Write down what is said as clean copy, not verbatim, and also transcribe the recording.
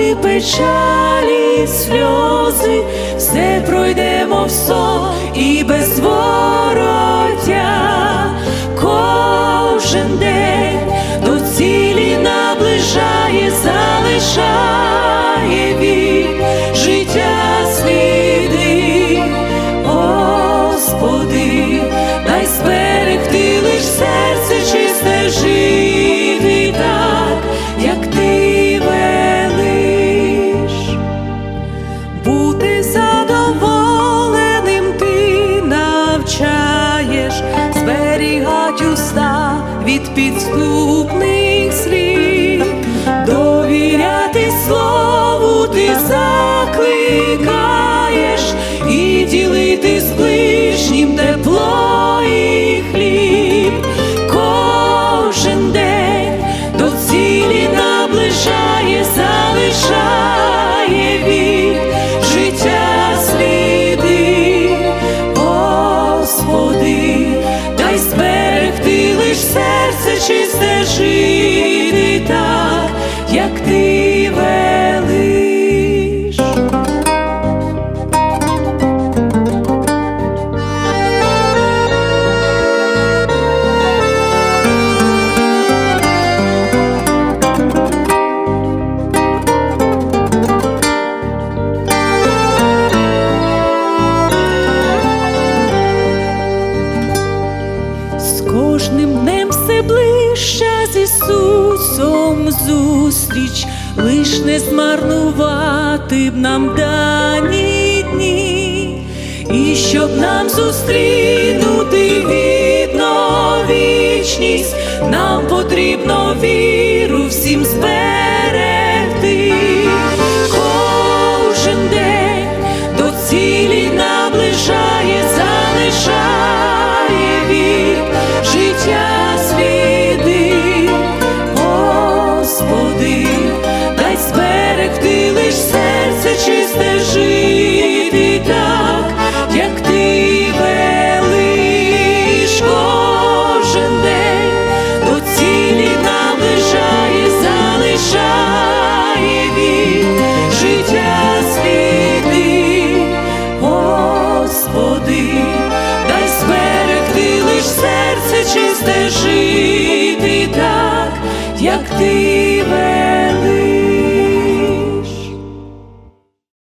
Горе, печалі, сльози, все пройдемо в сон і без звороття. Кожен день до цілі наближає, залишає вік життя сліди. Господи, дай зберегти лиш серце чисте, жити так, як Ти велиш. Бути задоволеним Ти навчаєш, зберігать уста від підступних слів, довіряти слову Ти закликаєш і ділити з ближнім тепло і хліб. Кожен день до цілі наближає, залишає вік життя сліди. Господи, дай зберегти лиш серце чисте, жити так, як Ти велиш. З кожним днем все ближча з Ісусом зустріч, лиш не змарнувати б нам дані дні, і щоб нам зустрінути гідно вічність, нам потрібно віру всім зберегти.